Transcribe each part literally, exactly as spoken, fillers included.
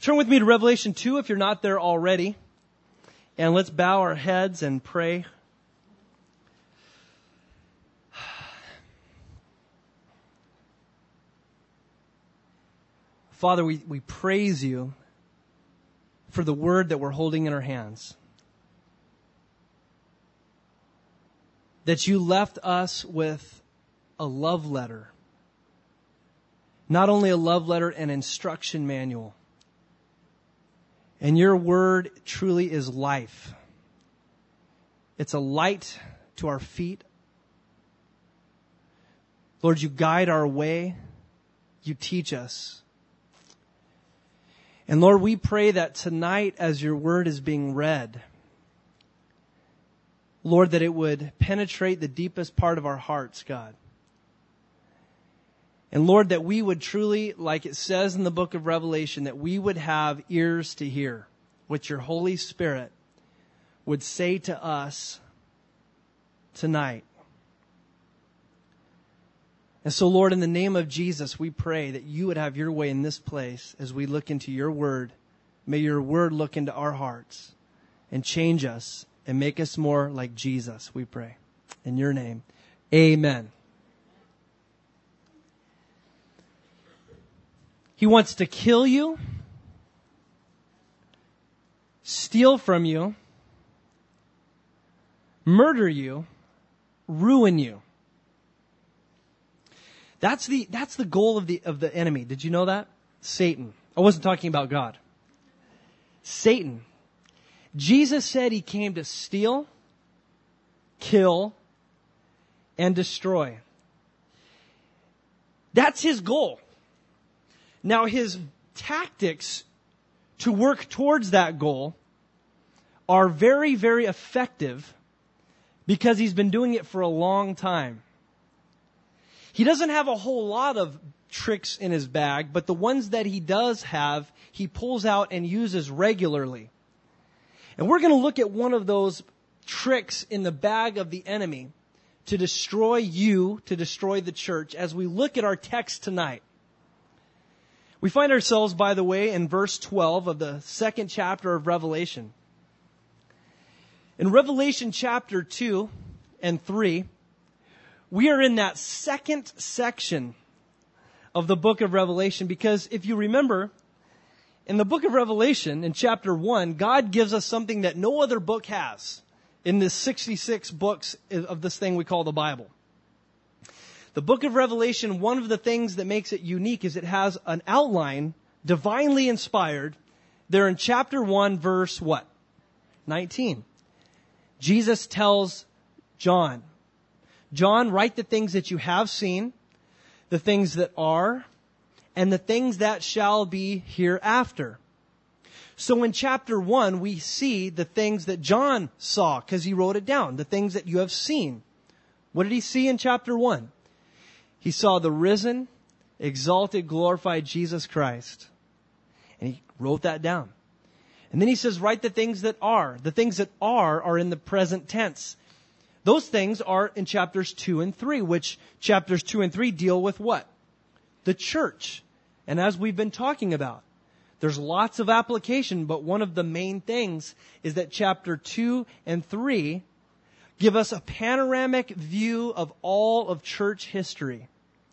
Turn with me to Revelation two if you're not there already. And let's bow our heads and pray. Father, we, we praise you for the word that we're holding in our hands. That you left us with a love letter. Not only a love letter, an instruction manual. And your word truly is life. It's a light to our feet. Lord, you guide our way. You teach us. And Lord, we pray that tonight as your word is being read, Lord, that it would penetrate the deepest part of our hearts, God. And Lord, that we would truly, like it says in the book of Revelation, that we would have ears to hear what your Holy Spirit would say to us tonight. And so, Lord, in the name of Jesus, we pray that you would have your way in this place as we look into your word. May your word look into our hearts and change us and make us more like Jesus, we pray. In your name, amen. He wants to kill you, steal from you, murder you, ruin you. That's the, that's the goal of the, of the enemy. Did you know that? Satan. I wasn't talking about God. Satan. Jesus said he came to steal, kill, and destroy. That's his goal. Now his tactics to work towards that goal are very, very effective because he's been doing it for a long time. He doesn't have a whole lot of tricks in his bag, but the ones that he does have, he pulls out and uses regularly. And we're going to look at one of those tricks in the bag of the enemy to destroy you, to destroy the church, as we look at our text tonight. We find ourselves, by the way, in verse twelve of the second chapter of Revelation. In Revelation chapter two and three, we are in that second section of the book of Revelation because if you remember, in the book of Revelation, in chapter one, God gives us something that no other book has in the sixty-six books of this thing we call the Bible. The book of Revelation, one of the things that makes it unique is it has an outline, divinely inspired, there in chapter one, verse what? nineteen. Jesus tells John, John, write the things that you have seen, the things that are, and the things that shall be hereafter. So in chapter one, we see the things that John saw because he wrote it down, the things that you have seen. What did he see in chapter one? He saw the risen, exalted, glorified Jesus Christ. And he wrote that down. And then he says, write the things that are. The things that are are in the present tense. Those things are in chapters two and three, which chapters two and three deal with what? The church. And as we've been talking about, there's lots of application, but one of the main things is that chapter two and three give us a panoramic view of all of church history.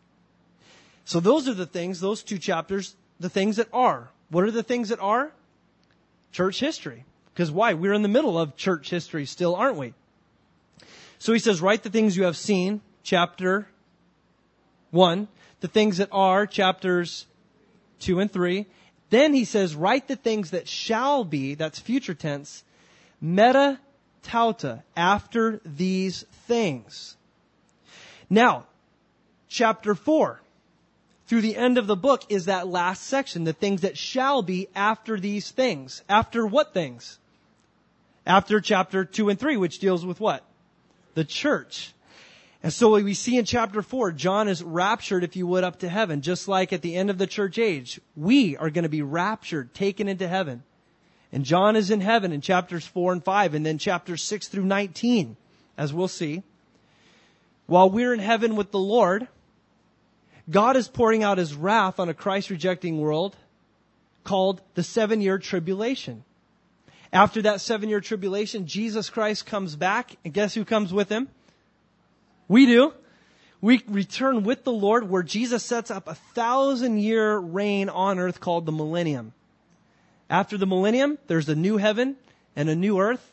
So those are the things, those two chapters, the things that are. What are the things that are? Church history. Because why? We're in the middle of church history still, aren't we? So he says, write the things you have seen, chapter one. The things that are, chapters two and three. Then he says, write the things that shall be, that's future tense, meta tauta, after these things. Now, chapter four, through the end of the book, is that last section, the things that shall be after these things. After what things? After chapter two and three, which deals with what? The church. And so we see in chapter four, John is raptured, if you would, up to heaven, just like at the end of the church age. We are going to be raptured, taken into heaven. And John is in heaven in chapters four and five, and then chapters six through nineteen, as we'll see. While we're in heaven with the Lord, God is pouring out His wrath on a Christ-rejecting world, called the seven-year tribulation. After that seven-year tribulation, Jesus Christ comes back, and guess who comes with him? We do. We return with the Lord, where Jesus sets up a thousand-year reign on earth called the millennium. After the millennium, there's a new heaven and a new earth.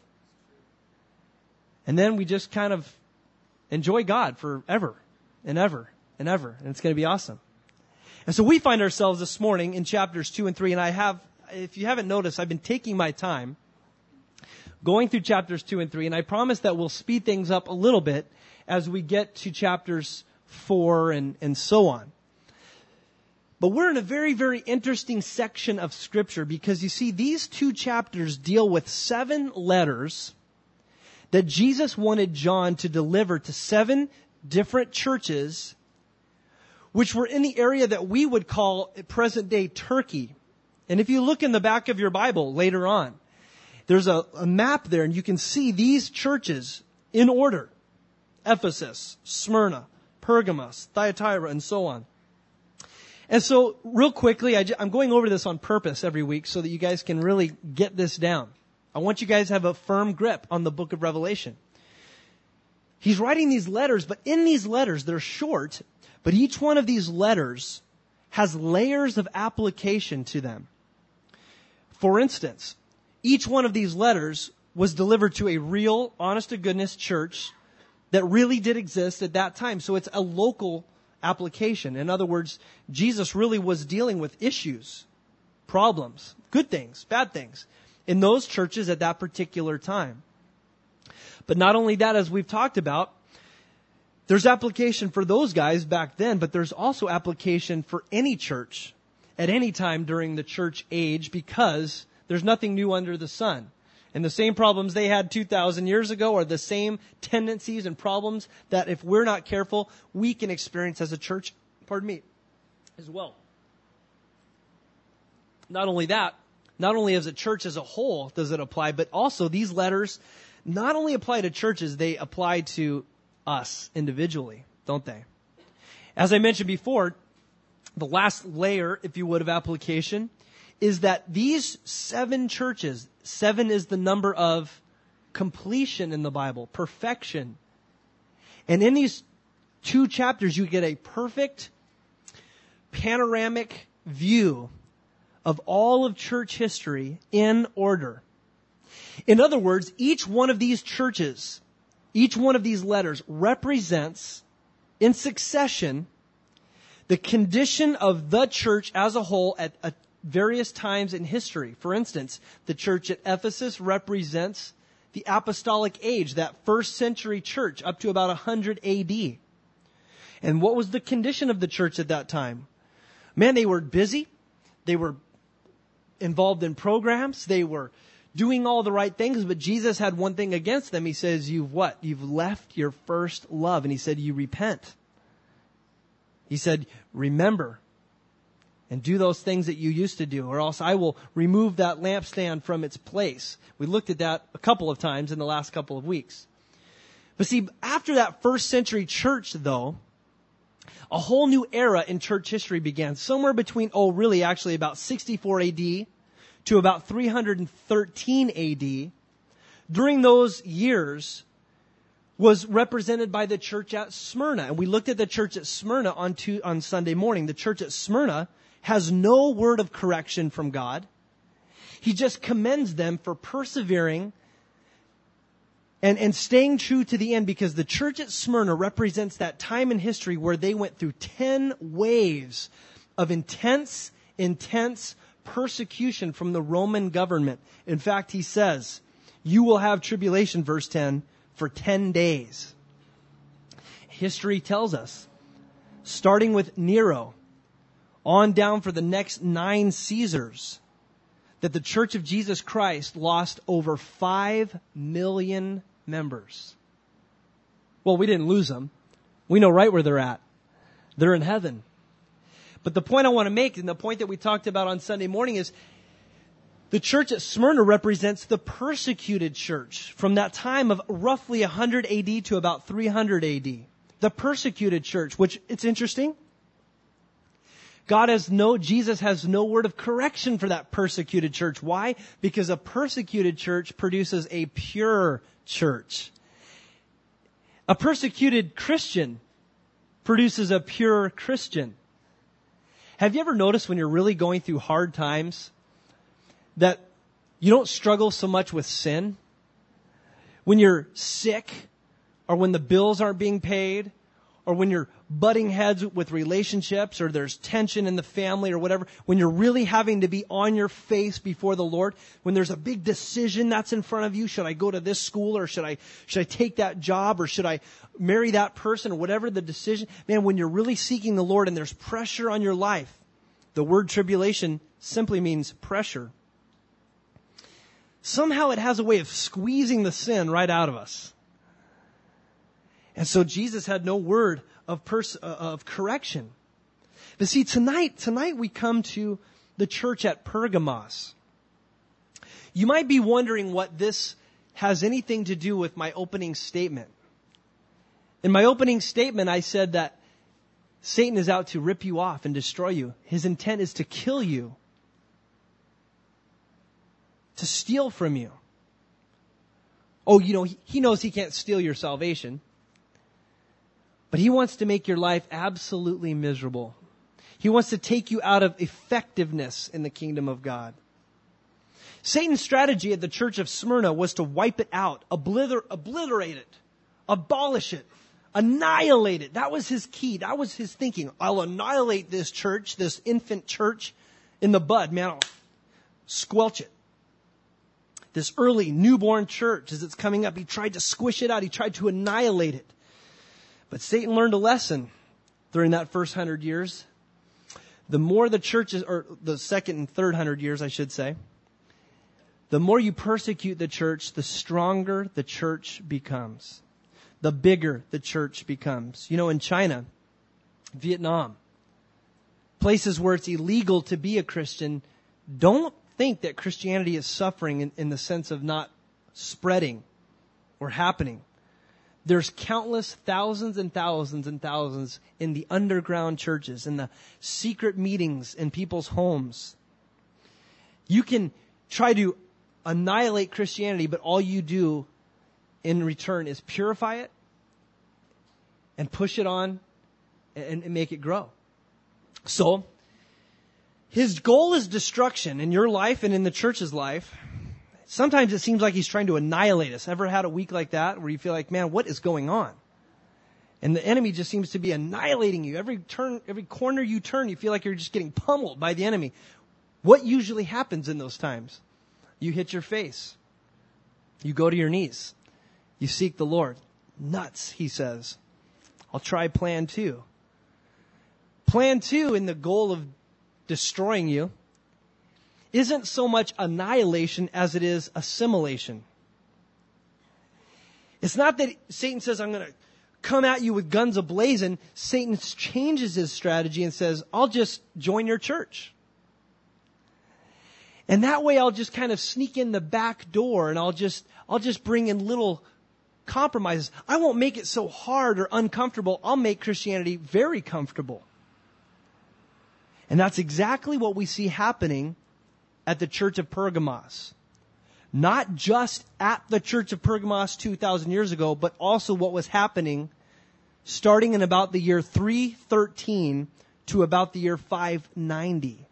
And then we just kind of enjoy God forever and ever and ever. And it's going to be awesome. And so we find ourselves this morning in chapters two and three. And I have, if you haven't noticed, I've been taking my time going through chapters two and three. And I promise that we'll speed things up a little bit as we get to chapters four and, and so on. But we're in a very, very interesting section of Scripture, because you see, these two chapters deal with seven letters that Jesus wanted John to deliver to seven different churches, which were in the area that we would call present-day Turkey. And if you look in the back of your Bible later on, there's a, a map there, and you can see these churches in order: Ephesus, Smyrna, Pergamos, Thyatira, and so on. And so, real quickly, I j- I'm going over this on purpose every week so that you guys can really get this down. I want you guys to have a firm grip on the book of Revelation. He's writing these letters, but in these letters, they're short, but each one of these letters has layers of application to them. For instance, each one of these letters was delivered to a real, honest-to-goodness church that really did exist at that time. So it's a local application. In other words, Jesus really was dealing with issues, problems, good things, bad things, in those churches at that particular time. But not only that, as we've talked about, there's application for those guys back then, but there's also application for any church at any time during the church age, because there's nothing new under the sun. And the same problems they had two thousand years ago are the same tendencies and problems that, if we're not careful, we can experience as a church, pardon me, as well. Not only that, not only as a church as a whole does it apply, but also these letters not only apply to churches, they apply to us individually, don't they? As I mentioned before, the last layer, if you would, of application is that these seven churches, seven is the number of completion in the Bible, perfection. And in these two chapters, you get a perfect panoramic view of all of church history in order. In other words, each one of these churches, each one of these letters represents, in succession, the condition of the church as a whole at a various times in history. For instance, the church at Ephesus represents the apostolic age, that first century church up to about one hundred A D. And what was the condition of the church at that time? Man, they were busy. They were involved in programs. They were doing all the right things, but Jesus had one thing against them. He says, you've what? You've left your first love. And he said, you repent. He said, remember and do those things that you used to do, or else I will remove that lampstand from its place. We looked at that a couple of times in the last couple of weeks. But see, after that first century church, though, a whole new era in church history began. Somewhere between, oh, really, actually about sixty-four A D to about three hundred thirteen A D. During those years was represented by the church at Smyrna. And we looked at the church at Smyrna on, two, on Sunday morning. The church at Smyrna has no word of correction from God. He just commends them for persevering and, and staying true to the end, because the church at Smyrna represents that time in history where they went through ten waves of intense, intense persecution from the Roman government. In fact, he says, you will have tribulation, verse ten, for ten days. History tells us, starting with Nero, on down for the next nine Caesars, that the Church of Jesus Christ lost over five million members. Well, we didn't lose them. We know right where they're at. They're in heaven. But the point I want to make, and the point that we talked about on Sunday morning, is the church at Smyrna represents the persecuted church from that time of roughly one hundred A D to about three hundred A D. The persecuted church, which, it's interesting, God has no, Jesus has no word of correction for that persecuted church. Why? Because a persecuted church produces a pure church. A persecuted Christian produces a pure Christian. Have you ever noticed when you're really going through hard times that you don't struggle so much with sin? When you're sick, or when the bills aren't being paid, or when you're butting heads with relationships, or there's tension in the family or whatever, when you're really having to be on your face before the Lord, when there's a big decision that's in front of you, should I go to this school, or should I, should I take that job, or should I marry that person, or whatever the decision, man, when you're really seeking the Lord and there's pressure on your life, the word tribulation simply means pressure. Somehow it has a way of squeezing the sin right out of us. And so Jesus had no word of pers- uh, of correction. But see, tonight, tonight we come to the church at Pergamos. You might be wondering what this has anything to do with my opening statement. In my opening statement, I said that Satan is out to rip you off and destroy you. His intent is to kill you, to steal from you. Oh, you know, he knows he can't steal your salvation. But he wants to make your life absolutely miserable. He wants to take you out of effectiveness in the kingdom of God. Satan's strategy at the church of Smyrna was to wipe it out, obliter- obliterate it, abolish it, annihilate it. That was his key. That was his thinking. I'll annihilate this church, this infant church in the bud. Man, I'll squelch it. This early newborn church, as it's coming up, he tried to squish it out. He tried to annihilate it. But Satan learned a lesson during that first hundred years. The more the churches, or the second and third hundred years, I should say, the more you persecute the church, the stronger the church becomes. The bigger the church becomes. You know, in China, Vietnam, places where it's illegal to be a Christian, don't think that Christianity is suffering in, in the sense of not spreading or happening. There's countless thousands and thousands and thousands in the underground churches, in the secret meetings in people's homes. You can try to annihilate Christianity, but all you do in return is purify it and push it on and, and make it grow. So, his goal is destruction in your life and in the church's life. Sometimes it seems like he's trying to annihilate us. Ever had a week like that where you feel like, man, what is going on? And the enemy just seems to be annihilating you. Every turn, every corner you turn, you feel like you're just getting pummeled by the enemy. What usually happens in those times? You hit your face. You go to your knees. You seek the Lord. Nuts, he says. I'll try plan two. Plan two in the goal of destroying you isn't so much annihilation as it is assimilation. It's not that Satan says, I'm going to come at you with guns ablazing. Satan changes his strategy and says, I'll just join your church. And that way I'll just kind of sneak in the back door and I'll just, I'll just bring in little compromises. I won't make it so hard or uncomfortable. I'll make Christianity very comfortable. And that's exactly what we see happening at the church of Pergamos. Not just at the church of Pergamos two thousand years ago, but also what was happening starting in about the year three thirteen to about the year five ninety.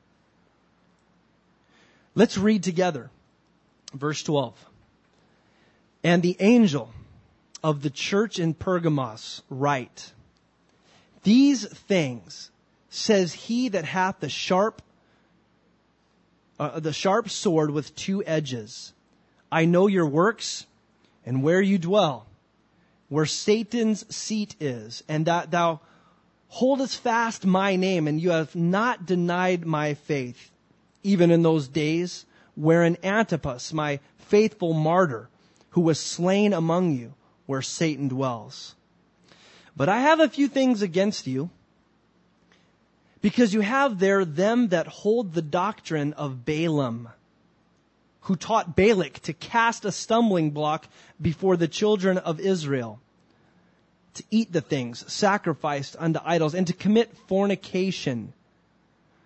Let's read together. Verse twelve. And the angel of the church in Pergamos write, These things says he that hath the sharp Uh, the sharp sword with two edges. I know your works and where you dwell, where Satan's seat is, and that thou holdest fast my name, and you have not denied my faith, even in those days wherein Antipas, my faithful martyr, who was slain among you, where Satan dwells. But I have a few things against you, because you have there them that hold the doctrine of Balaam, who taught Balak to cast a stumbling block before the children of Israel, to eat the things sacrificed unto idols, and to commit fornication,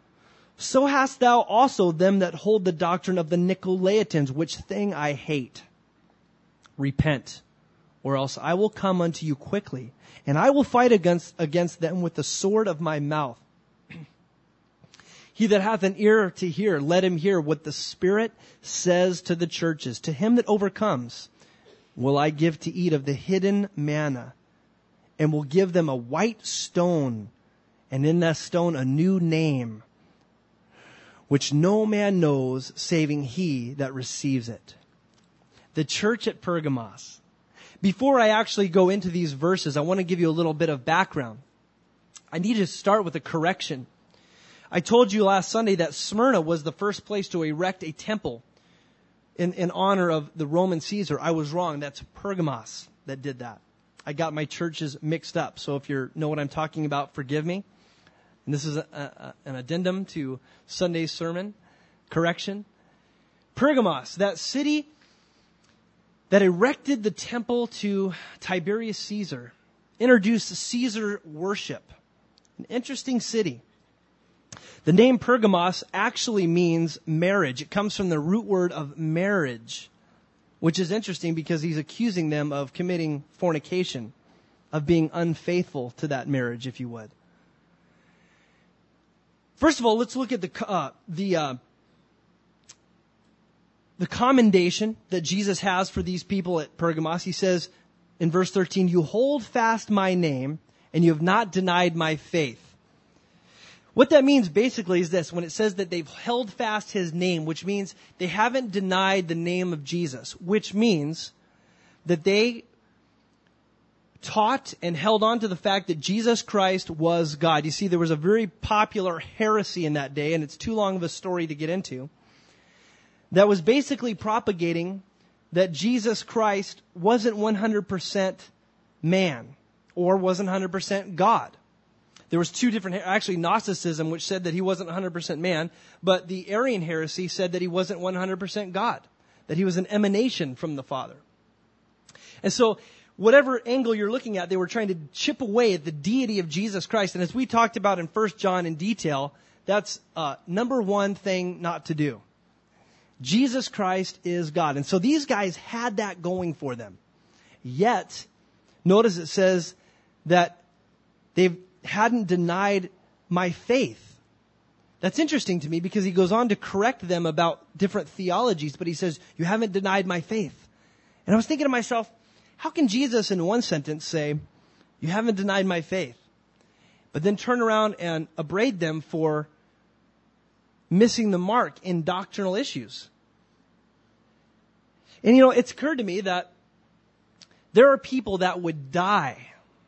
So hast thou also them that hold the doctrine of the Nicolaitans, which thing I hate. Repent, or else I will come unto you quickly, and I will fight against, against them with the sword of my mouth. He that hath an ear to hear, let him hear what the Spirit says to the churches. To him that overcomes will I give to eat of the hidden manna, and will give them a white stone, and in that stone a new name, which no man knows, saving he that receives it. The church at Pergamos. Before I actually go into these verses, I want to give you a little bit of background. I need to start with a correction. I told you last Sunday that Smyrna was the first place to erect a temple in, in honor of the Roman Caesar. I was wrong. That's Pergamos that did that. I got my churches mixed up. So if you know what I'm talking about, forgive me. And this is a, a, an addendum to Sunday's sermon. Correction. Pergamos, that city that erected the temple to Tiberius Caesar, introduced Caesar worship. An interesting city. The name Pergamos actually means marriage. It comes from the root word of marriage, which is interesting because he's accusing them of committing fornication, of being unfaithful to that marriage, if you would. First of all, let's look at the uh, the uh, the commendation that Jesus has for these people at Pergamos. He says in verse thirteen, "You hold fast my name, and you have not denied my faith." What that means basically is this: when it says that they've held fast his name, which means they haven't denied the name of Jesus, which means that they taught and held on to the fact that Jesus Christ was God. You see, there was a very popular heresy in that day, and it's too long of a story to get into, that was basically propagating that Jesus Christ wasn't one hundred percent man or wasn't one hundred percent God. There was two different, actually Gnosticism, which said that he wasn't one hundred percent man, but the Arian heresy said that he wasn't one hundred percent God, that he was an emanation from the Father. And so, whatever angle you're looking at, they were trying to chip away at the deity of Jesus Christ. And as we talked about in First John in detail, that's uh, number one thing not to do. Jesus Christ is God. And so these guys had that going for them. Yet, notice it says that they hadn't denied my faith. That's interesting to me because he goes on to correct them about different theologies, but he says, you haven't denied my faith. And I was thinking to myself, how can Jesus in one sentence say, you haven't denied my faith, but then turn around and upbraid them for missing the mark in doctrinal issues? And you know, it's occurred to me that there are people that would die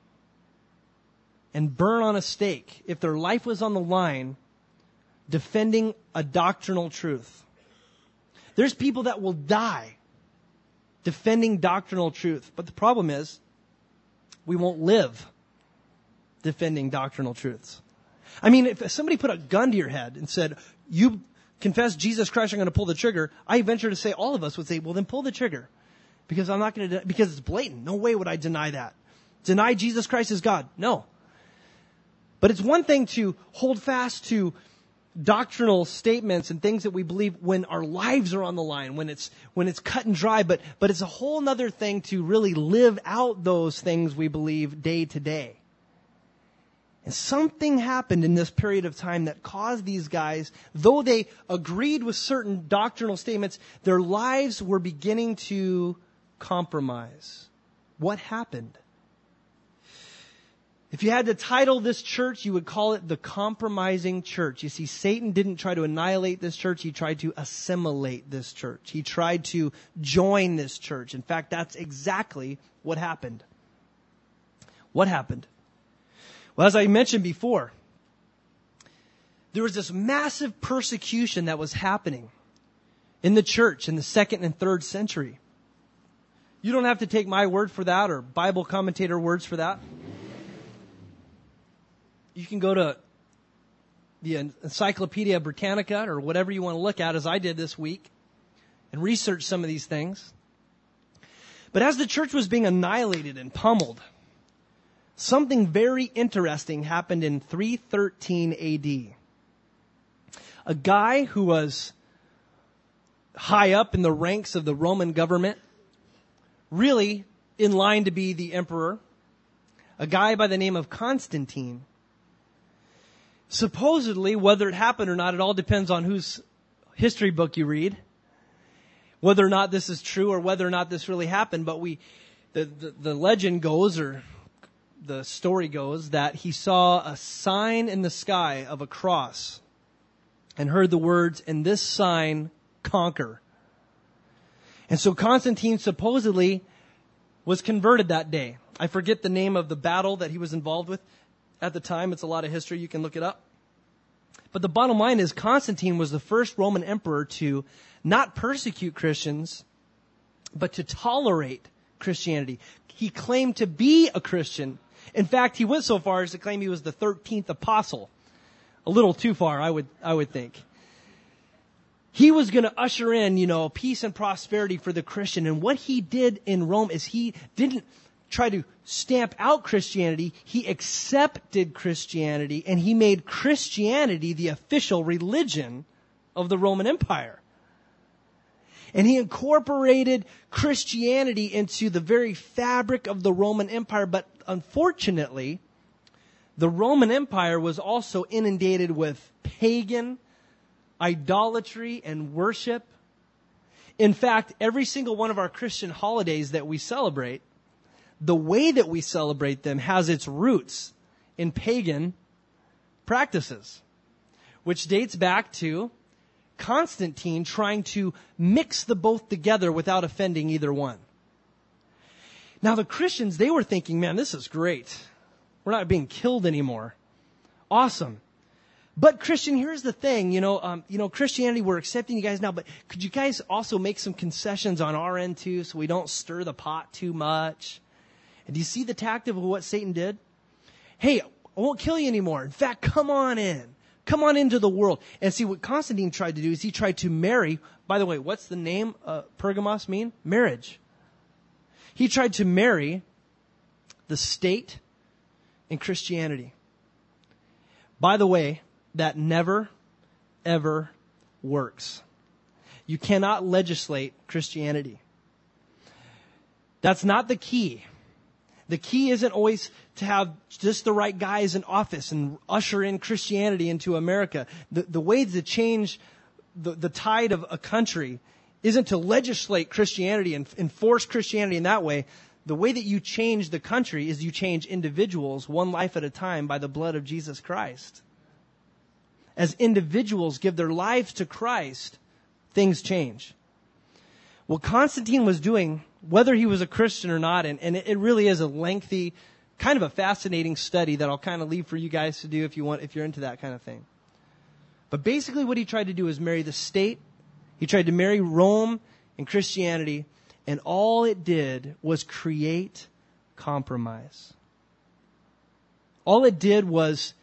and burn on a stake if their life was on the line defending a doctrinal truth. There's people that will die defending doctrinal truth. But the problem is, we won't live defending doctrinal truths. I mean, if somebody put a gun to your head and said, you confess Jesus Christ, I'm going to pull the trigger, I venture to say all of us would say, well, then pull the trigger. Because I'm not going to, because it's blatant. No way would I deny that. Deny Jesus Christ is God. No. But it's one thing to hold fast to doctrinal statements and things that we believe when our lives are on the line, when it's when it's cut and dry, but but it's a whole other thing to really live out those things we believe day to day. And something happened in this period of time that caused these guys, though they agreed with certain doctrinal statements, their lives were beginning to compromise. What happened? If you had to title this church, you would call it the compromising church. You see, Satan didn't try to annihilate this church. He tried to assimilate this church. He tried to join this church. In fact, that's exactly what happened. What happened? Well, as I mentioned before, there was this massive persecution that was happening in the church in the second and third century. You don't have to take my word for that or Bible commentator words for that. You can go to the Encyclopedia Britannica or whatever you want to look at, as I did this week, and research some of these things. But as the church was being annihilated and pummeled, something very interesting happened in three thirteen A D. a guy who was high up in the ranks of the Roman government, really in line to be the emperor, a guy by the name of Constantine. Supposedly, whether it happened or not, it all depends on whose history book you read, whether or not this is true or whether or not this really happened. But we, the, the, the legend goes, or the story goes, that he saw a sign in the sky of a cross and heard the words, "And this sign conquer." And so Constantine supposedly was converted that day. I forget the name of the battle that he was involved with at the time. It's a lot of history. You can look it up. But the bottom line is Constantine was the first Roman emperor to not persecute Christians, but to tolerate Christianity. He claimed to be a Christian. In fact, he went so far as to claim he was the thirteenth apostle. A little too far, I would, I would think. He was going to usher in, you know, peace and prosperity for the Christian. And what he did in Rome is he didn't try to stamp out Christianity. He accepted Christianity, and he made Christianity the official religion of the Roman Empire. And he incorporated Christianity into the very fabric of the Roman Empire. But unfortunately, the Roman Empire was also inundated with pagan idolatry and worship. In fact, every single one of our Christian holidays that we celebrate, the way that we celebrate them has its roots in pagan practices, which dates back to Constantine trying to mix the both together without offending either one. Now the Christians, they were thinking, man, this is great. We're not being killed anymore. Awesome. But Christian, here's the thing, you know, um, you know, Christianity, we're accepting you guys now, but could you guys also make some concessions on our end too, so we don't stir the pot too much? And do you see the tactic of what Satan did? Hey, I won't kill you anymore. In fact, come on in. Come on into the world. And see, what Constantine tried to do is he tried to marry, by the way, what's the name, uh, Pergamos mean? Marriage. He tried to marry the state and Christianity. By the way, that never, ever works. You cannot legislate Christianity. That's not the key. The key isn't always to have just the right guys in office and usher in Christianity into America. The, the way to change the, the tide of a country isn't to legislate Christianity and enforce Christianity in that way. The way that you change the country is you change individuals one life at a time by the blood of Jesus Christ. As individuals give their lives to Christ, things change. What Constantine was doing, whether he was a Christian or not, and, and it really is a lengthy, kind of a fascinating study that I'll kind of leave for you guys to do if you want, if you're into that kind of thing. But basically what he tried to do is marry the state. He tried to marry Rome and Christianity, and all it did was create compromise. All it did was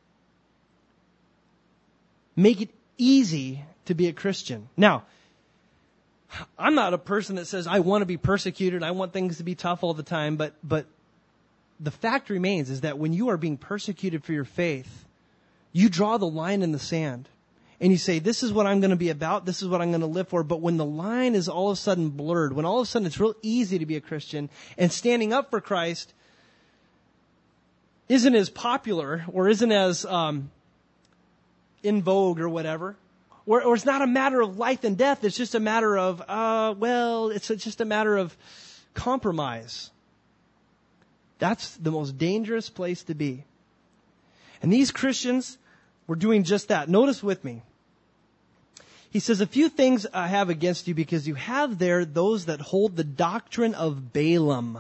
make it easy to be a Christian. Now, I'm not a person that says I want to be persecuted, I want things to be tough all the time, but but the fact remains is that when you are being persecuted for your faith, you draw the line in the sand. And you say, this is what I'm going to be about, this is what I'm going to live for. But when the line is all of a sudden blurred, when all of a sudden it's real easy to be a Christian, and standing up for Christ isn't as popular or isn't as um, in vogue or whatever, or, or it's not a matter of life and death, it's just a matter of, uh, well, it's just a matter of compromise. That's the most dangerous place to be. And these Christians were doing just that. Notice with me. He says, a few things I have against you because you have there those that hold the doctrine of Balaam,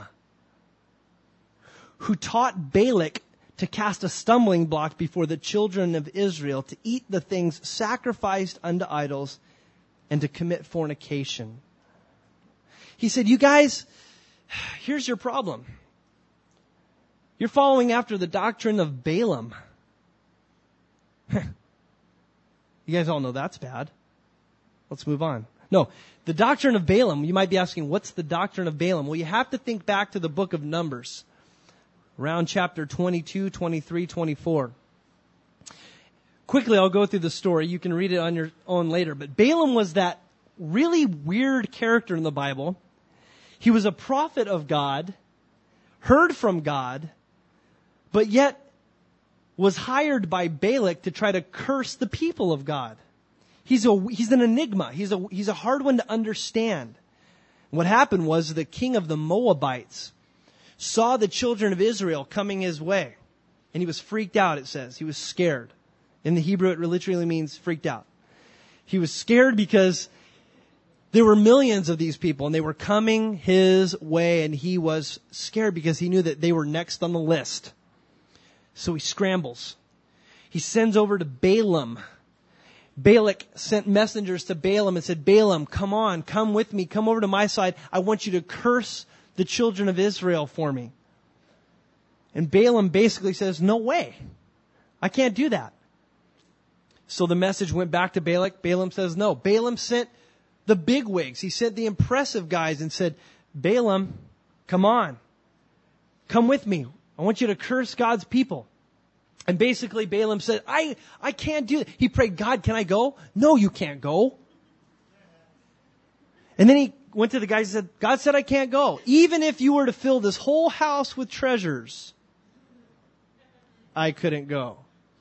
who taught Balak to cast a stumbling block before the children of Israel, to eat the things sacrificed unto idols, and to commit fornication. He said, you guys, here's your problem. You're following after the doctrine of Balaam. You guys all know that's bad. Let's move on. No, the doctrine of Balaam, you might be asking, what's the doctrine of Balaam? Well, you have to think back to the book of Numbers, around chapter twenty-two, twenty-three, twenty-four. quickly, I'll go through the story. You can read it on your own later. But Balaam was that really weird character in the Bible. He was a prophet of God, heard from God, but yet was hired by Balak to try to curse the people of God. He's a, he's an enigma. He's a, he's a hard one to understand. What happened was the king of the Moabites saw the children of Israel coming his way. And he was freaked out, it says. He was scared. In the Hebrew, it literally means freaked out. He was scared because there were millions of these people and they were coming his way, and he was scared because he knew that they were next on the list. So he scrambles. He sends over to Balaam. Balak sent messengers to Balaam and said, Balaam, come on, come with me, come over to my side. I want you to curse the children of Israel for me. And Balaam basically says, no way. I can't do that. So the message went back to Balak. Balaam says no. Balaam sent the bigwigs. He sent the impressive guys and said, Balaam, come on. Come with me. I want you to curse God's people. And basically Balaam said, I, I can't do it. He prayed, God, can I go? No, you can't go. And then he went to the guys and said, God said I can't go. Even if you were to fill this whole house with treasures, I couldn't go.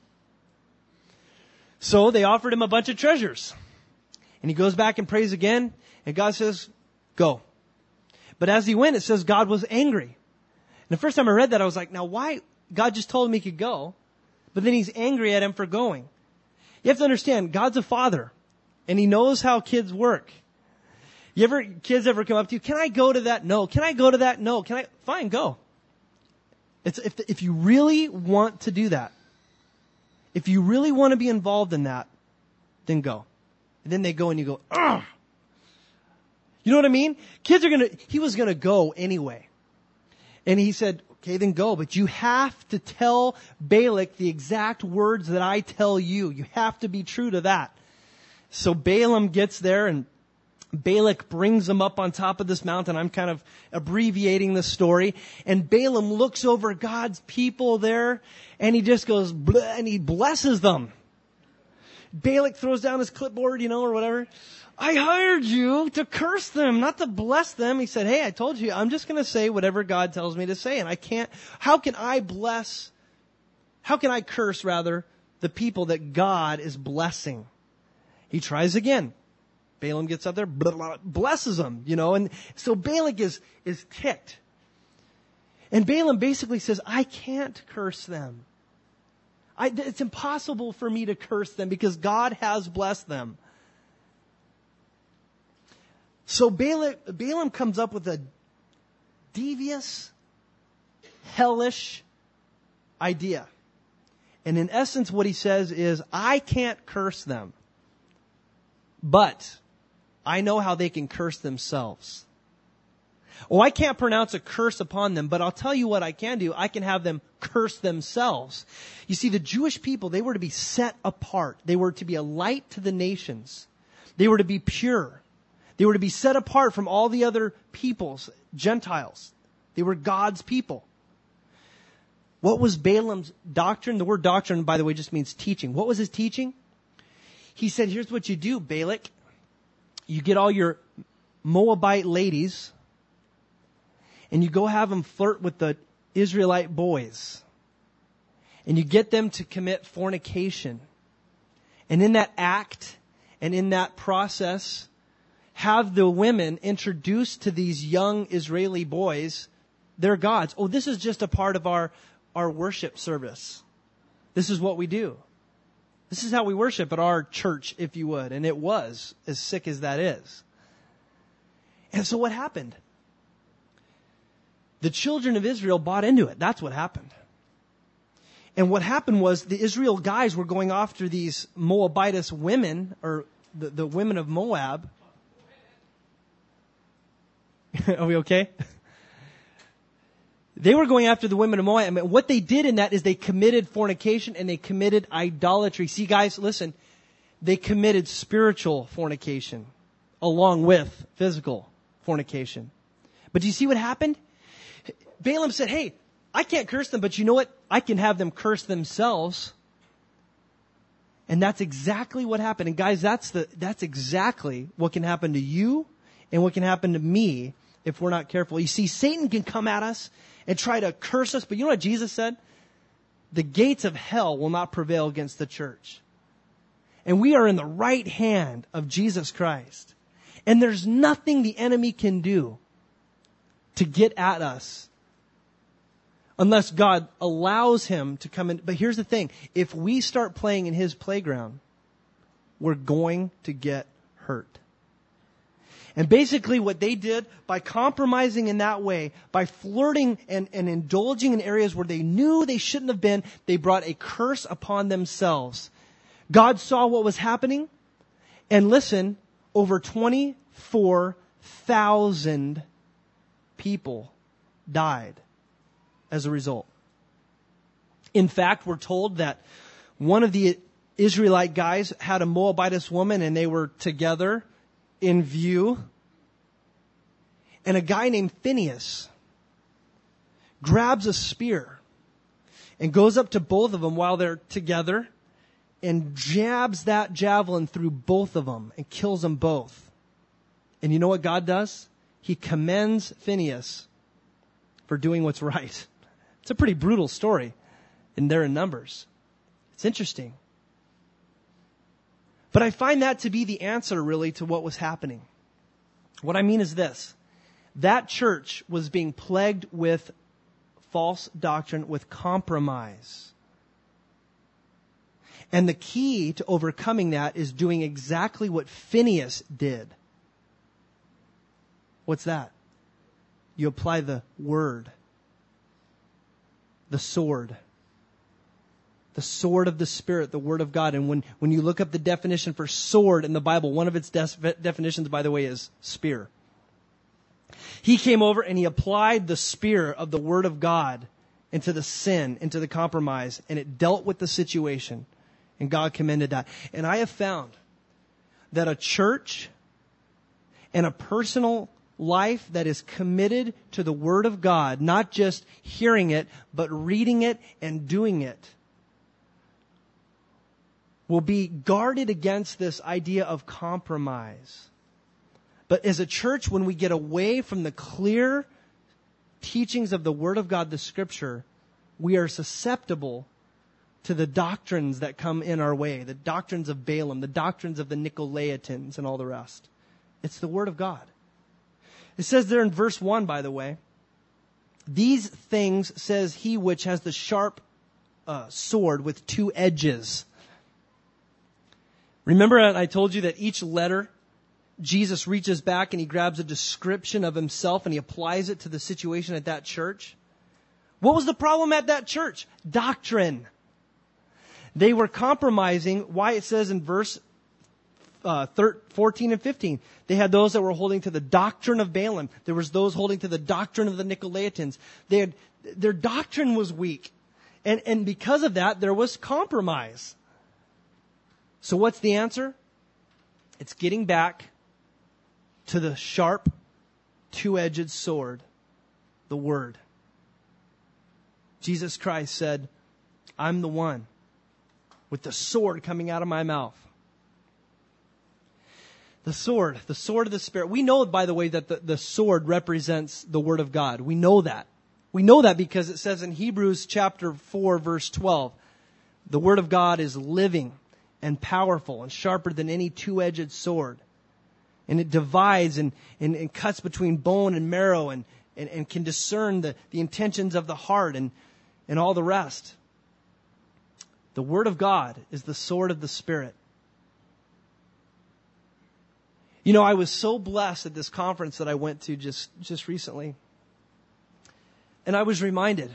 So they offered him a bunch of treasures. And he goes back and prays again. And God says, go. But as he went, it says God was angry. And the first time I read that, I was like, now why? God just told him he could go. But then he's angry at him for going. You have to understand, God's a father. And he knows how kids work. You ever, kids ever come up to you, can I go to that? No. Can I go to that? No. Can I? Fine, go. It's, if, if you really want to do that, if you really want to be involved in that, then go. And then they go and you go, ugh. You know what I mean? Kids are going to, he was going to go anyway. And he said, okay, then go. But you have to tell Balak the exact words that I tell you. You have to be true to that. So Balaam gets there and Balak brings him up on top of this mountain. I'm kind of abbreviating the story. And Balaam looks over God's people there and he just goes, bleh, and he blesses them. Balak throws down his clipboard, you know, or whatever. I hired you to curse them, not to bless them. He said, hey, I told you, I'm just going to say whatever God tells me to say. And I can't, how can I bless, how can I curse rather the people that God is blessing? He tries again. Balaam gets up there, blesses them, you know, and so Balak is, is ticked. And Balaam basically says, I can't curse them. I, it's impossible for me to curse them because God has blessed them. So Balaam, Balaam comes up with a devious, hellish idea. And in essence, what he says is, I can't curse them, but I know how they can curse themselves. Oh, I can't pronounce a curse upon them, but I'll tell you what I can do. I can have them curse themselves. You see, the Jewish people, they were to be set apart. They were to be a light to the nations. They were to be pure. They were to be set apart from all the other peoples, Gentiles. They were God's people. What was Balaam's doctrine? The word doctrine, by the way, just means teaching. What was his teaching? He said, here's what you do, Balak. You get all your Moabite ladies and you go have them flirt with the Israelite boys. And you get them to commit fornication. And in that act and in that process, have the women introduced to these young Israeli boys their gods. Oh, this is just a part of our, our worship service. This is what we do. This is how we worship at our church, if you would. And it was, as sick as that is. And so what happened? The children of Israel bought into it. That's what happened. And what happened was the Israel guys were going after these Moabitess women, or the, the women of Moab. Are we okay? They were going after the women of Moab. And what they did in that is they committed fornication and they committed idolatry. See, guys, listen. They committed spiritual fornication along with physical fornication. But do you see what happened? Balaam said, hey, I can't curse them, but you know what? I can have them curse themselves. And that's exactly what happened. And guys, that's the, that's exactly what can happen to you and what can happen to me if we're not careful. You see, Satan can come at us and try to curse us, but you know what Jesus said? The gates of hell will not prevail against the church. And we are in the right hand of Jesus Christ. And there's nothing the enemy can do to get at us unless God allows him to come in. But here's the thing. If we start playing in his playground, we're going to get hurt. And basically what they did by compromising in that way, by flirting and, and indulging in areas where they knew they shouldn't have been, they brought a curse upon themselves. God saw what was happening, and listen, over twenty-four thousand people died as a result. In fact, we're told that one of the Israelite guys had a Moabitess woman, and they were together in view. And a guy named Phinehas grabs a spear and goes up to both of them while they're together and jabs that javelin through both of them and kills them both. And you know what God does? He commends Phinehas for doing what's right. It's a pretty brutal story, and they're in Numbers. It's interesting. But I find that to be the answer, really, to what was happening. What I mean is this. That church was being plagued with false doctrine, with compromise. And the key to overcoming that is doing exactly what Phinehas did. What's that? You apply the word. The sword. The sword of the Spirit, the Word of God. And when, when you look up the definition for sword in the Bible, one of its de- definitions, by the way, is spear. He came over and he applied the spear of the Word of God into the sin, into the compromise, and it dealt with the situation. And God commended that. And I have found that a church and a personal life that is committed to the Word of God, not just hearing it, but reading it and doing it, will be guarded against this idea of compromise. But as a church, when we get away from the clear teachings of the Word of God, the Scripture, we are susceptible to the doctrines that come in our way, the doctrines of Balaam, the doctrines of the Nicolaitans, and all the rest. It's the Word of God. It says there in verse one, by the way, these things says he which has the sharp uh, sword with two edges. Remember I told you that each letter, Jesus reaches back and he grabs a description of himself and he applies it to the situation at that church? What was the problem at that church? Doctrine. They were compromising. Why it says in verse uh, fourteen and fifteen, they had those that were holding to the doctrine of Balaam. There was those holding to the doctrine of the Nicolaitans. They had, their doctrine was weak. And, and because of that, there was compromise. So what's the answer? It's getting back to the sharp, two-edged sword, the Word. Jesus Christ said, I'm the one with the sword coming out of my mouth. The sword, the sword of the Spirit. We know, by the way, that the, the sword represents the Word of God. We know that. We know that because it says in Hebrews chapter four, verse twelve, the Word of God is living and powerful and sharper than any two-edged sword. And it divides and, and, and cuts between bone and marrow and, and, and can discern the, the intentions of the heart and, and all the rest. The Word of God is the sword of the Spirit. You know, I was so blessed at this conference that I went to just, just recently. And I was reminded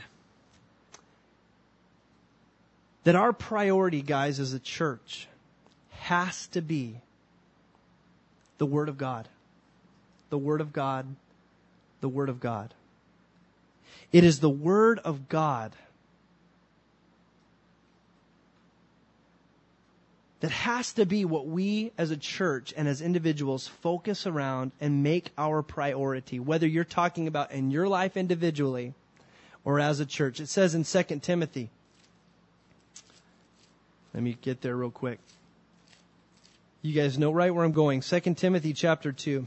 that our priority, guys, as a church has to be the Word of God. The Word of God. The Word of God. It is the Word of God that has to be what we as a church and as individuals focus around and make our priority, whether you're talking about in your life individually or as a church. It says in Second Timothy Let me get there real quick. You guys know right where I'm going. Second Timothy chapter two.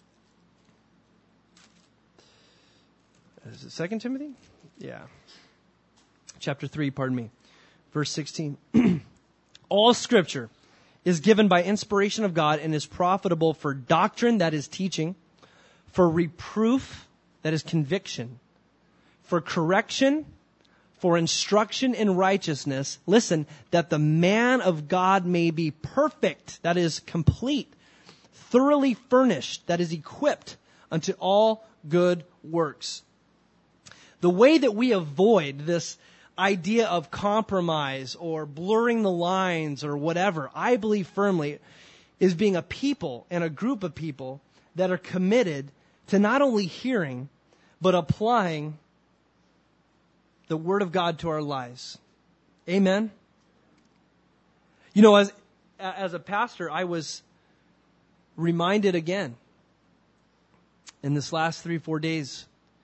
Is it Second Timothy? Yeah. Chapter three, pardon me. Verse sixteen. All Scripture is given by inspiration of God and is profitable for doctrine, that is teaching, for reproof, that is conviction, for correction, for instruction in righteousness. Listen, that the man of God may be perfect, that is complete, thoroughly furnished, that is equipped unto all good works. The way that we avoid this idea of compromise or blurring the lines or whatever, I believe firmly, is being a people and a group of people that are committed to not only hearing, but applying the Word of God to our lives. Amen? You know, as, as a pastor, I was reminded again in this last three, four days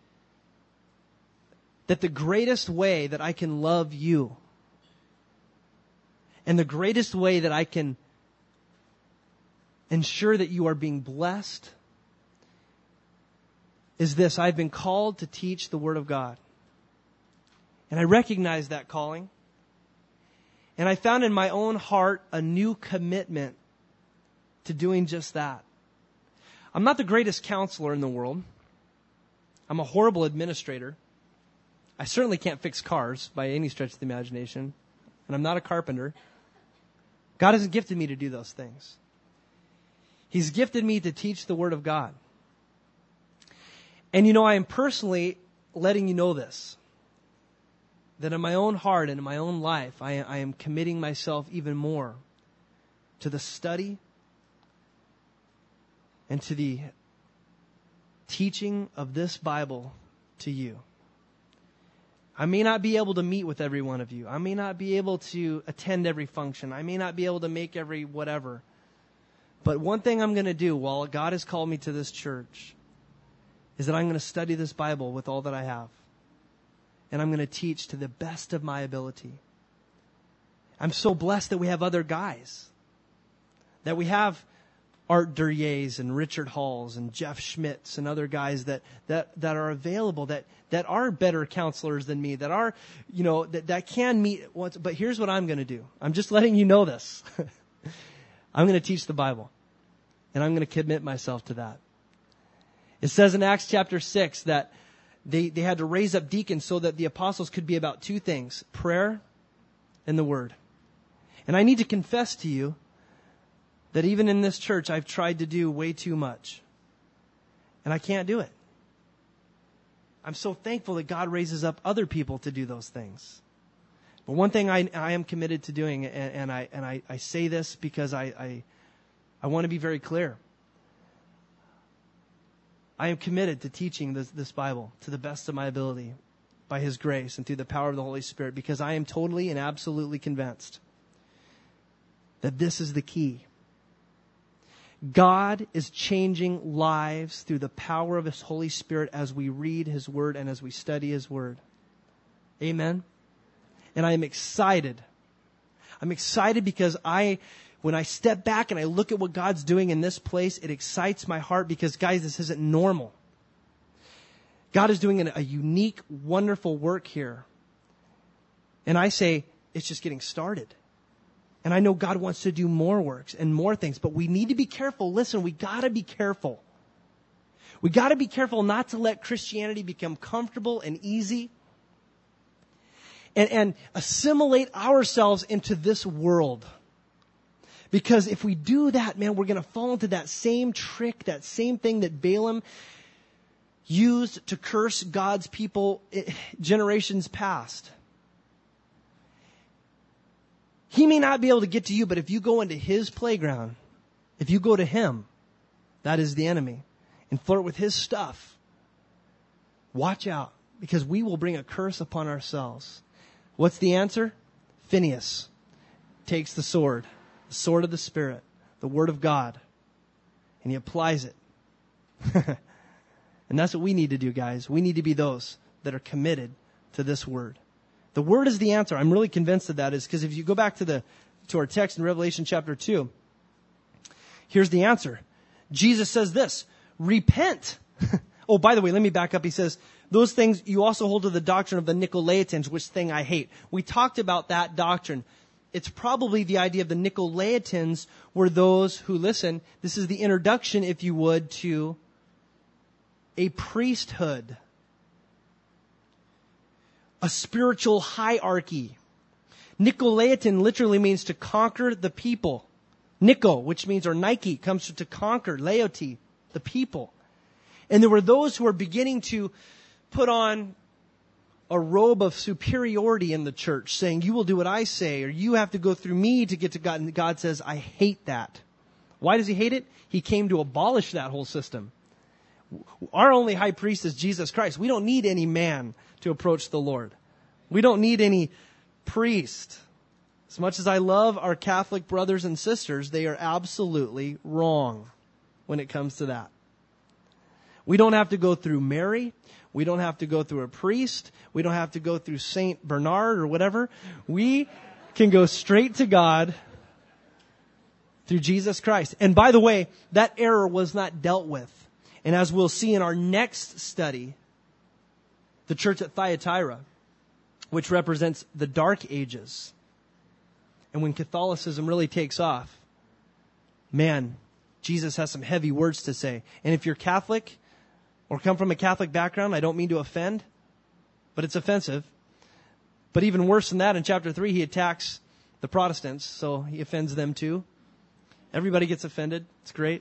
that the greatest way that I can love you and the greatest way that I can ensure that you are being blessed is this: I've been called to teach the Word of God. And I recognize that calling. And I found in my own heart a new commitment to doing just that. I'm not the greatest counselor in the world. I'm a horrible administrator. I certainly can't fix cars by any stretch of the imagination. And I'm not a carpenter. God hasn't gifted me to do those things. He's gifted me to teach the Word of God. And you know, I am personally letting you know this, that in my own heart and in my own life, I, I am committing myself even more to the study and to the teaching of this Bible to you. I may not be able to meet with every one of you. I may not be able to attend every function. I may not be able to make every whatever. But one thing I'm going to do while God has called me to this church is that I'm going to study this Bible with all that I have. And I'm going to teach to the best of my ability. I'm so blessed that we have other guys. That we have Art Duryers and Richard Halls and Jeff Schmitz and other guys that, that, that are available, that, that are better counselors than me, that are, you know, that, that can meet once. But here's what I'm going to do. I'm just letting you know this. I'm going to teach the Bible. And I'm going to commit myself to that. It says in Acts chapter six that they, they had to raise up deacons so that the apostles could be about two things: prayer and the Word. And I need to confess to you that even in this church, I've tried to do way too much. And I can't do it. I'm so thankful that God raises up other people to do those things. But one thing I, I am committed to doing, and, and, I, and I, I say this because I, I, I want to be very clear. I am committed to teaching this, this Bible to the best of my ability by His grace and through the power of the Holy Spirit, because I am totally and absolutely convinced that this is the key. God is changing lives through the power of His Holy Spirit as we read His Word and as we study His Word. Amen? And I am excited. I'm excited because I, when I step back and I look at what God's doing in this place, it excites my heart because, guys, this isn't normal. God is doing a unique, wonderful work here. And I say, it's just getting started. And I know God wants to do more works and more things, but we need to be careful. Listen, we got to be careful. We got to be careful not to let Christianity become comfortable and easy and, and assimilate ourselves into this world. Because if we do that, man, we're going to fall into that same trick, that same thing that Balaam used to curse God's people generations past. He may not be able to get to you, but if you go into his playground, if you go to him, that is the enemy, and flirt with his stuff, watch out, because we will bring a curse upon ourselves. What's the answer? Phinehas takes the sword, the sword of the Spirit, the Word of God, and he applies it. And that's what we need to do, guys. We need to be those that are committed to this Word. The Word is the answer. I'm really convinced of that, is because if you go back to the, to our text in Revelation chapter two, here's the answer. Jesus says this, repent. Oh, by the way, let me back up. He says, those things you also hold to the doctrine of the Nicolaitans, which thing I hate. We talked about that doctrine. It's probably the idea of the Nicolaitans were those who, listen, this is the introduction, if you would, to a priesthood, a spiritual hierarchy. Nicolaitan literally means to conquer the people. Nico, which means, or Nike, comes to conquer, laity, the people. And there were those who were beginning to put on a robe of superiority in the church, saying, you will do what I say, or you have to go through me to get to God. And God says, I hate that. Why does he hate it? He came to abolish that whole system. Our only high priest is Jesus Christ. We don't need any man to approach the Lord. We don't need any priest. As much as I love our Catholic brothers and sisters, they are absolutely wrong when it comes to that. We don't have to go through Mary. We don't have to go through a priest. We don't have to go through Saint Bernard or whatever. We can go straight to God through Jesus Christ. And by the way, that error was not dealt with. And as we'll see in our next study, the church at Thyatira, which represents the Dark Ages, and when Catholicism really takes off, man, Jesus has some heavy words to say. And if you're Catholic or come from a Catholic background, I don't mean to offend, but it's offensive. But even worse than that, in chapter three, he attacks the Protestants, so he offends them too. Everybody gets offended. It's great.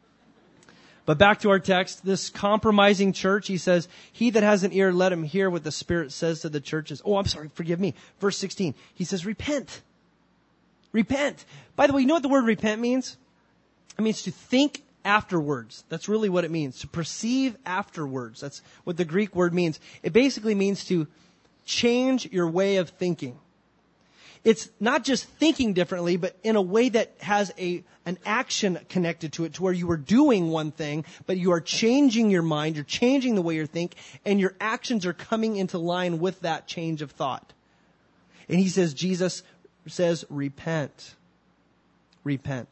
But back to our text, this compromising church, he says, he that has an ear, let him hear what the Spirit says to the churches. Oh, I'm sorry, forgive me. Verse sixteen, he says, repent. Repent. By the way, you know what the word repent means? It means to think afterwards. That's really what it means. To perceive afterwards. That's what the Greek word means. It basically means to change your way of thinking. It's not just thinking differently, but in a way that has a an action connected to it, to where you are doing one thing, but you are changing your mind, you're changing the way you think, and your actions are coming into line with that change of thought. And he says, Jesus says, repent. Repent.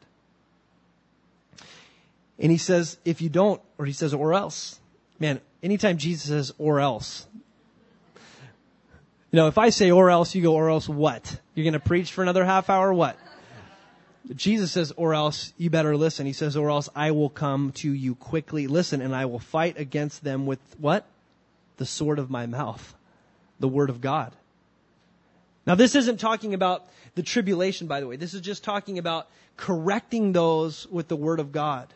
And he says, if you don't, or he says, or else. Man, anytime Jesus says, or else. You know, if I say, or else, you go, or else what? You're going to preach for another half hour? What? Jesus says, or else, you better listen. He says, or else I will come to you quickly. Listen, and I will fight against them with what? The sword of my mouth. The word of God. Now, this isn't talking about the tribulation, by the way. This is just talking about correcting those with the word of God.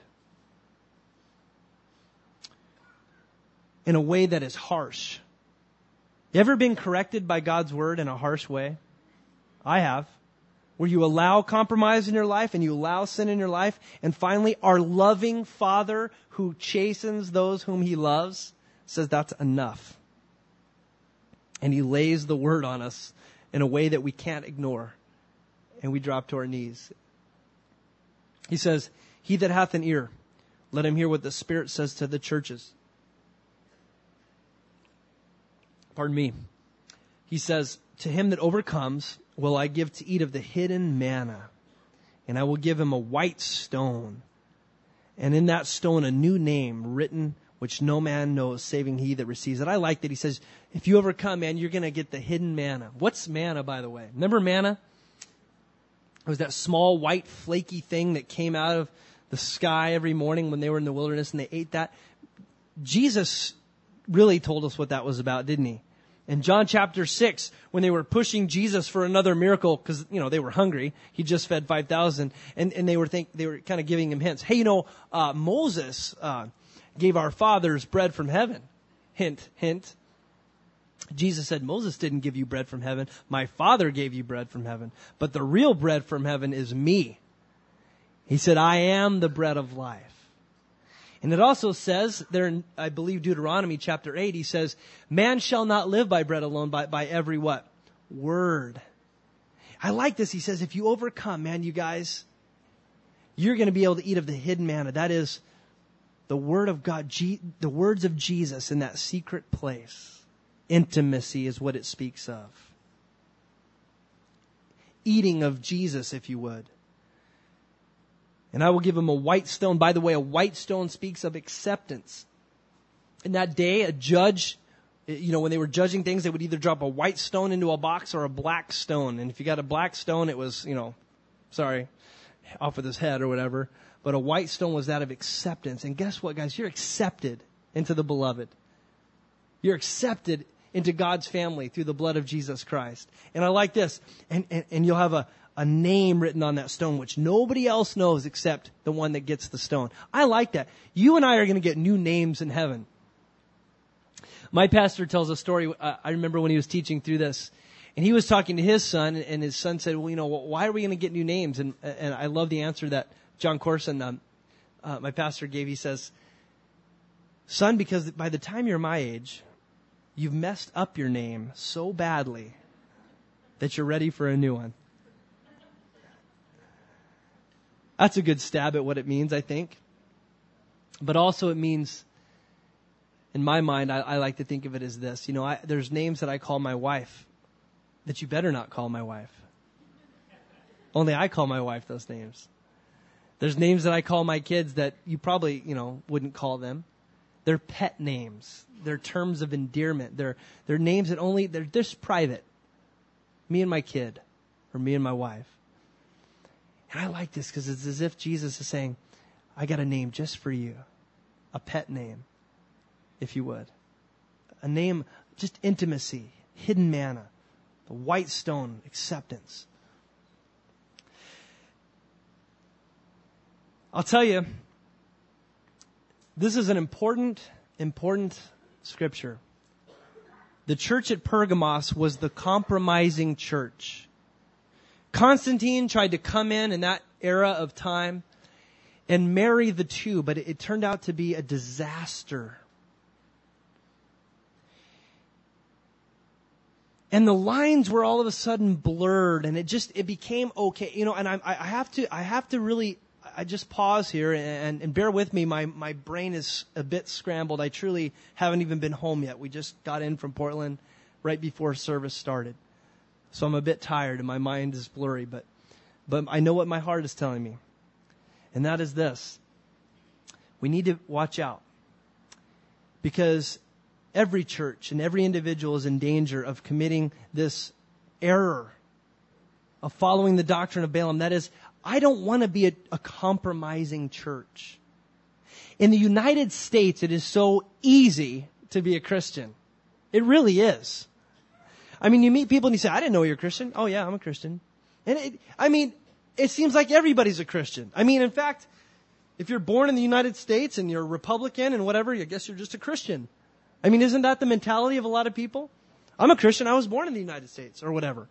In a way that is harsh. You ever been corrected by God's word in a harsh way? I have. Where you allow compromise in your life and you allow sin in your life. And finally, our loving Father who chastens those whom he loves says that's enough. And he lays the word on us in a way that we can't ignore. And we drop to our knees. He says, he that hath an ear, let him hear what the Spirit says to the churches. Pardon me. He says, to him that overcomes will I give to eat of the hidden manna, and I will give him a white stone, and in that stone a new name written which no man knows, saving he that receives it. I like that he says, if you overcome, man, you're going to get the hidden manna. What's manna, by the way? Remember manna? It was that small white flaky thing that came out of the sky every morning when they were in the wilderness and they ate that. Jesus really told us what that was about, didn't he? In John chapter six, when they were pushing Jesus for another miracle, because, you know, they were hungry. He just fed five thousand. And, and they were think, they were kind of giving him hints. Hey, you know, uh, Moses uh, gave our fathers bread from heaven. Hint, hint. Jesus said, Moses didn't give you bread from heaven. My Father gave you bread from heaven. But the real bread from heaven is me. He said, I am the bread of life. And it also says there in, I believe, Deuteronomy chapter eight, he says, man shall not live by bread alone, but by every what? Word. I like this. He says, if you overcome, man, you guys, you're going to be able to eat of the hidden manna. That is the word of God, G, the words of Jesus in that secret place. Intimacy is what it speaks of. eating of Jesus, if you would. And I will give him a white stone. By the way, a white stone speaks of acceptance. In that day, a judge, you know, when they were judging things, they would either drop a white stone into a box or a black stone. And if you got a black stone, it was, you know, sorry, off with his head or whatever. But a white stone was that of acceptance. And guess what, guys? You're accepted into the beloved. You're accepted into God's family through the blood of Jesus Christ. And I like this. And, and, and you'll have a, a name written on that stone, which nobody else knows except the one that gets the stone. I like that. You and I are going to get new names in heaven. My pastor tells a story. Uh, I remember when he was teaching through this, and he was talking to his son, and his son said, well, you know, why are we going to get new names? And, and I love the answer that John Corson, um, uh, my pastor, gave. He says, son, because by the time you're my age, you've messed up your name so badly that you're ready for a new one. That's a good stab at what it means, I think. But also it means, in my mind, I, I like to think of it as this. You know, I, there's names that I call my wife that you better not call my wife. Only I call my wife those names. There's names that I call my kids that you probably, you know, wouldn't call them. They're pet names. They're terms of endearment. They're, they're names that only, they're just private. Me and my kid, or me and my wife. And I like this because it's as if Jesus is saying, I got a name just for you. A pet name, if you would. A name, just intimacy, hidden manna, the white stone, acceptance. I'll tell you, this is an important, important scripture. The church at Pergamos was the compromising church. Constantine tried to come in in that era of time and marry the two, but it, it turned out to be a disaster. And the lines were all of a sudden blurred, and it just, it became okay. You know, and I, I have to, I have to really, I just pause here and, and bear with me. My, my brain is a bit scrambled. I truly haven't even been home yet. We just got in from Portland right before service started. So I'm a bit tired and my mind is blurry, but, but I know what my heart is telling me. And that is this. We need to watch out. Because every church and every individual is in danger of committing this error of following the doctrine of Balaam. That is, I don't want to be a, a compromising church. In the United States, it is so easy to be a Christian. It really is. I mean, you meet people and you say, I didn't know you're a Christian. Oh yeah, I'm a Christian. And it, I mean, it seems like everybody's a Christian. I mean, in fact, if you're born in the United States and you're a Republican and whatever, I guess you're just a Christian. I mean, isn't that the mentality of a lot of people? I'm a Christian. I was born in the United States or whatever.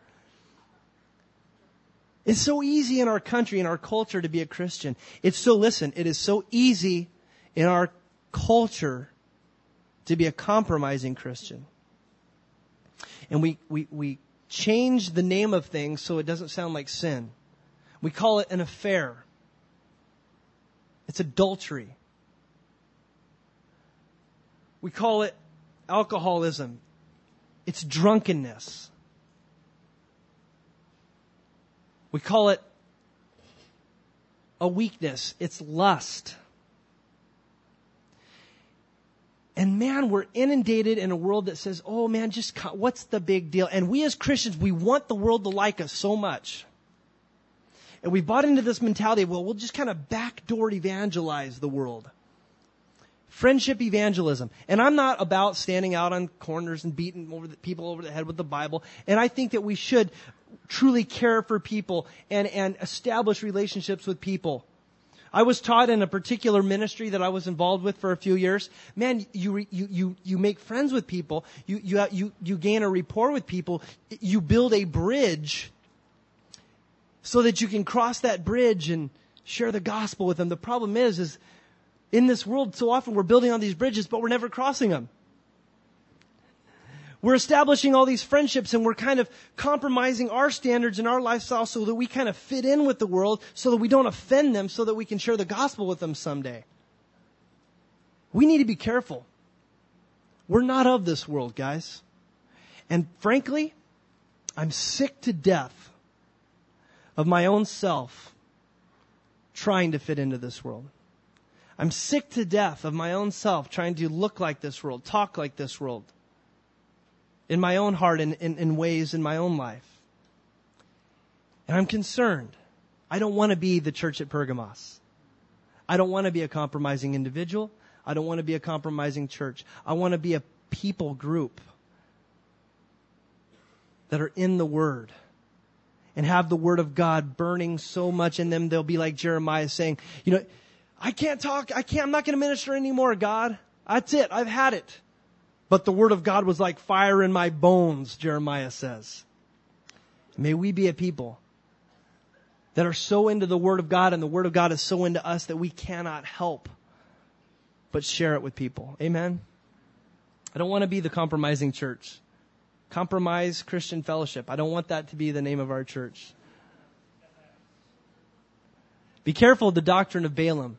It's so easy in our country, in our culture to be a Christian. It's so, listen, it is so easy in our culture to be a compromising Christian. And we, we, we change the name of things so it doesn't sound like sin. We call it an affair. It's adultery. We call it alcoholism. It's drunkenness. We call it a weakness. It's lust. And man, we're inundated in a world that says, oh man, just what's the big deal? And we as Christians, we want the world to like us so much. And we bought into this mentality of, well, we'll just kind of backdoor evangelize the world. Friendship evangelism. And I'm not about standing out on corners and beating over the, people over the head with the Bible. And I think that we should truly care for people and, and establish relationships with people. I was taught in a particular ministry that I was involved with for a few years. Man, you you you you make friends with people. You you you you gain a rapport with people. You build a bridge so that you can cross that bridge and share the gospel with them. The problem is, is in this world, so often we're building on these bridges, but we're never crossing them. We're establishing all these friendships and we're kind of compromising our standards and our lifestyle so that we kind of fit in with the world, so that we don't offend them, so that we can share the gospel with them someday. We need to be careful. We're not of this world, guys. And frankly, I'm sick to death of my own self trying to fit into this world. I'm sick to death of my own self trying to look like this world, talk like this world, in my own heart and in, in ways in my own life. And I'm concerned. I don't want to be the church at Pergamos. I don't want to be a compromising individual. I don't want to be a compromising church. I want to be a people group that are in the Word and have the Word of God burning so much in them, they'll be like Jeremiah saying, you know, I can't talk, I can't, I'm not going to minister anymore, God. That's it, I've had it. But the Word of God was like fire in my bones, Jeremiah says. May we be a people that are so into the Word of God and the Word of God is so into us that we cannot help but share it with people. Amen? I don't want to be the compromising church. Compromise Christian Fellowship. I don't want that to be the name of our church. Be careful of the doctrine of Balaam.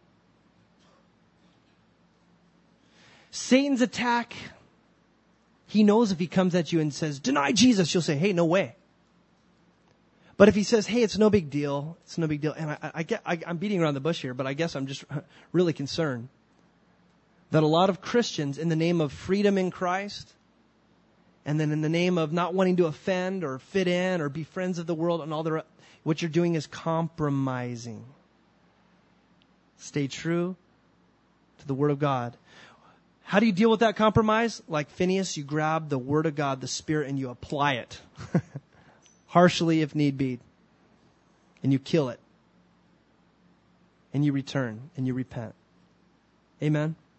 Satan's attack, he knows if he comes at you and says, deny Jesus, you'll say, hey, no way. But if he says, hey, it's no big deal, it's no big deal. And I, I get, I, I'm beating around the bush here, but I guess I'm just really concerned that a lot of Christians, in the name of freedom in Christ, and then in the name of not wanting to offend or fit in or be friends of the world and all the, what you're doing is compromising. Stay true to the Word of God. How do you deal with that compromise? Like Phineas, you grab the Word of God, the Spirit, and you apply it. Harshly if need be. And you kill it. And you return and you repent. Amen.